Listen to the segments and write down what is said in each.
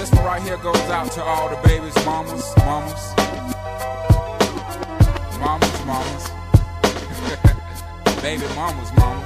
This one right here goes out to all the babies, mamas. Baby mamas.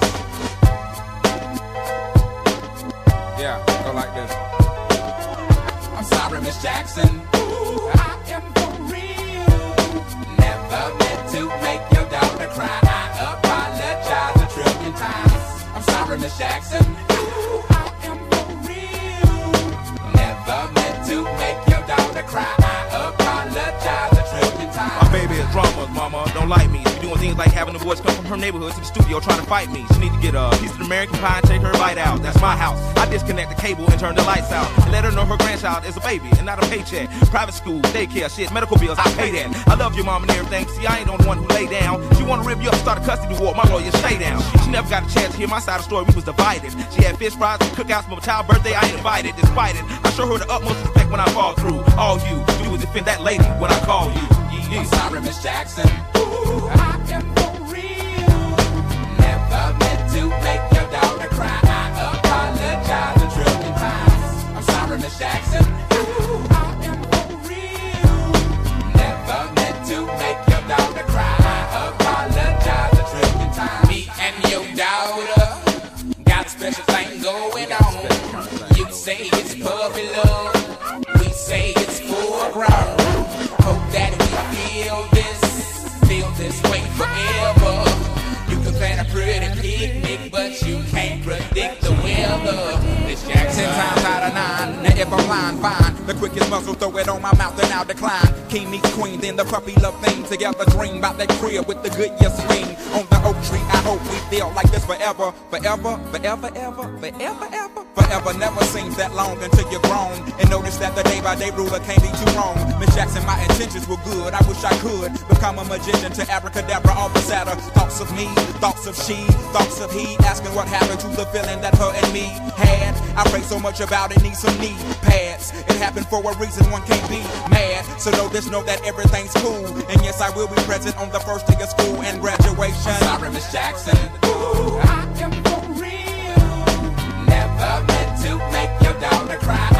Yeah, go like this. I'm sorry, Miss Jackson. Ooh, I am for real. Never meant to make your daughter cry. I apologize a trillion times. I'm sorry, Miss Jackson. Ooh, I am for real. Never meant to make your daughter cry. I apologize a trillion times. My baby is drama, mama. Don't like me. She doing things like having the boys come from her neighborhood to the studio trying to fight me. She need to get a piece of American pie and take her bite out. That's my house. I disconnect the cable and turn the lights out and let her know her grandchild is a baby and not a paycheck. Private school, daycare, shit, medical bills, I pay that. I love your mom and everything. See, I ain't the one who lay down. She wanna rip you up, start a custody war. My lawyer, stay down. She never got a chance to hear my side of the story. We was divided. She had fish fries and cookouts for my child's birthday. I ain't invited. Despite it, I show her the utmost respect when I fall through. All you do is defend that lady when I call you. I'm sorry, Miss Jackson. Ooh, I am for real. Never meant to make your daughter cry. I apologize a trillion times. I'm sorry, Miss Jackson. Ooh, I am for real. Never meant to make your daughter cry. I apologize a trillion times. Me and your daughter got a special thing going on. You say it's puppy love. We say it's full grown. Hope that feel this way forever. You can plan a pretty picnic, but you can't predict the weather. Miss Jackson. 10 times out of 9, now if I'm lying, fine. The quickest muzzle, throw it on my mouth and I'll decline. King meets queen, then the puppy love thing. Together dream about that crib with the good year swing. On the oak tree, I hope we feel like this forever. Forever never seems that long until you're grown. And notice that the day by day ruler can't be too wrong. Miss Jackson, my intentions were good. I wish I could become a magician to abracadabra, all the sadder. Thoughts of me, thoughts of she, thoughts of he. Asking what happened to the feeling that her and me had. I pray so much about it, need some knee pads. It happened for a reason, one can't be mad. So know that everything's cool. And yes, I will be present on the first day of school and graduation. I'm sorry, Miss Jackson. Ooh, I am for real. Never meant to make your daughter cry.